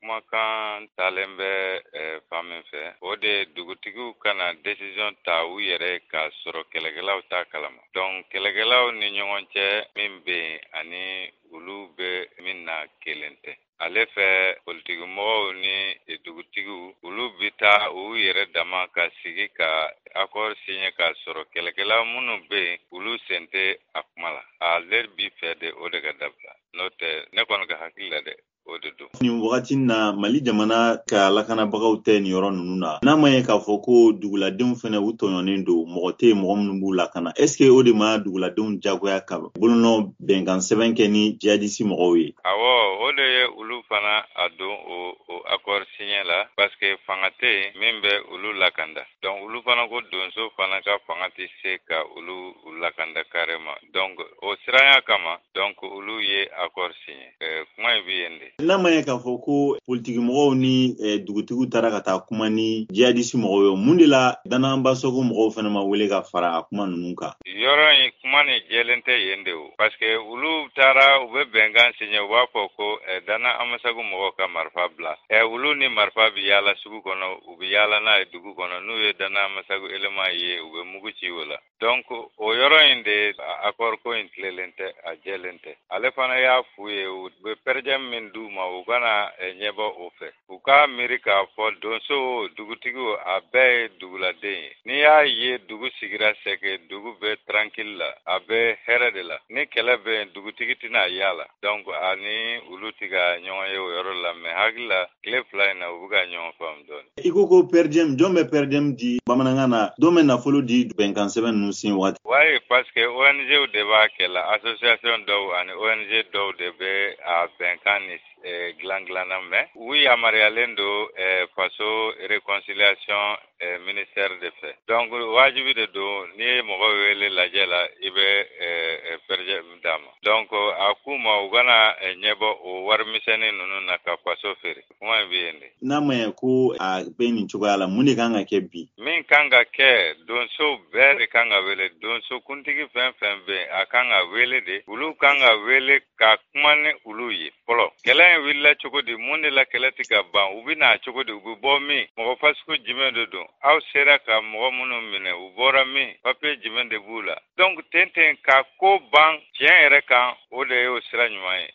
kumakan talen bɛ fan min fɛ o de dugutigiw kana décision ta u yɛrɛ k'a sɔrɔ kɛlɛkɛlaw t'a kalama. Donc kɛlɛkɛlaw ni ɲɔgɔn cɛ min bɛ yen ani olu bɛ min na kelen tɛ. Ale fɛ politikimɔgɔw ni dugutigiw olu bɛ taa u yɛrɛ dama ka sigi ka accord signé k'a sɔrɔ kɛlɛkɛla minnu bɛ yen olu sen tɛ a kuma la. Ale bi fɛ de o de ka dabila. N'o tɛ ne kɔni ka hakili la dɛ. Nin wagati na Mali jamana ka lakanabagaw tɛ nin yɔrɔ ninnu na. N'a ma ye k'a fɔ ko duguladenw fana u tɔɲɔnen don, mɔgɔ tɛ mɔgɔ minnu b'u lakana. Est ce que o de ma duguladenw jagoya ka bolonɔ bɛnkan sɛbɛn kɛ ni jihadiste mɔgɔw ye? Awɔ, o de ye olu fana a don o accord signé la parce que fanga tɛ yen min bɛ olu lakanda. Donc olu fana ko donso fana ka fanga tɛ se ka olu lakanda carrément. Donc o siranya kama donc olu ye accord signé. Kuma in bɛ yen de. N'a ma ye k'a fɔ ko politikimɔgɔw ni dugutigiw taara ka taa kuma ni jihadiste mɔgɔw ye, mun de la dananbasogo mɔgɔw fana ma wele ka fara a kuma ninnu kan? Yɔrɔ in kuma ni jɛlen tɛ yen de o. Parce que olu taara u bɛ bɛnkan signé u b'a fɔ ko Dana Amasagu mɔgɔw ka marifa bila. Olu ni marifa bɛ yaala sugu kɔnɔ, u bɛ yaala n'a ye dugu kɔnɔ. N'u ye Dana Amasagu élément ye, u bɛ mugu ci o la. Donc o yɔrɔ in de accord ko in tilenlen tɛ, a jɛlen tɛ. Ale fana y'a f'u ye u bɛ pɛrɛjɛ min d'u ma u kana ɲɛbɔ o fɛ. U k'a miiri k'a fɔ donso dugutigi a bɛɛ ye duguladen ye. N'i y'a ye dugu sigira sɛgɛ, dugu bɛ tranquille la, a bɛ hɛrɛ de la. Ni kɛlɛ bɛ yen dugutigi tɛna yaala. Donc ani olu tɛ ka ɲɔgɔn ye o yɔrɔ la mais hakili la tile fila in na u bɛ ka ɲɔgɔn faamu dɔɔni. I ko pɛrɛdiyɛmu, jɔn bɛ pɛrɛdiyɛmu di bamanankan na, jɔn bɛ nafolo di bɛnkan sɛbɛn ninnu sen waati? Oui, parce que ONG de b'a kɛ la, association dɔw ani ONG dɔw de bɛ a bɛnkan ni dilan mais u yamaruyalen don faso réconciliation ministère de fɛ. Donc wajibi de don n'i ye mɔgɔ wele lajɛ la i bɛ pɛrɛdiyɛmu d'a ma. Donc a k'u ma u kana ɲɛbɔ o warimisɛnnin ninnu na ka faso feere. Kuma in bɛ yen de. N'a ma ye ko a bɛ nin cogoya la, mun de kan ka kɛ bi? Min kan ka kɛ donso bɛɛ de kan ka wele. Donso kuntigi fɛn fɛn bɛ yen a kan ka wele de. Olu kan ka wele ka kuma ni olu ye fɔlɔ. Kɛlɛ in wulila cogo di? Mun de la kɛlɛ tɛ ka ban? U bɛ na cogo di? U bɛ bɔ min? Mɔgɔ fasugu jumɛn de don? Aw sera ka mɔgɔ minnu minɛ u bɔra min? Papiye jumɛn de b'u la? Donc ten ka ko ban tiɲɛ yɛrɛ kan o de ye o sira ɲuman ye.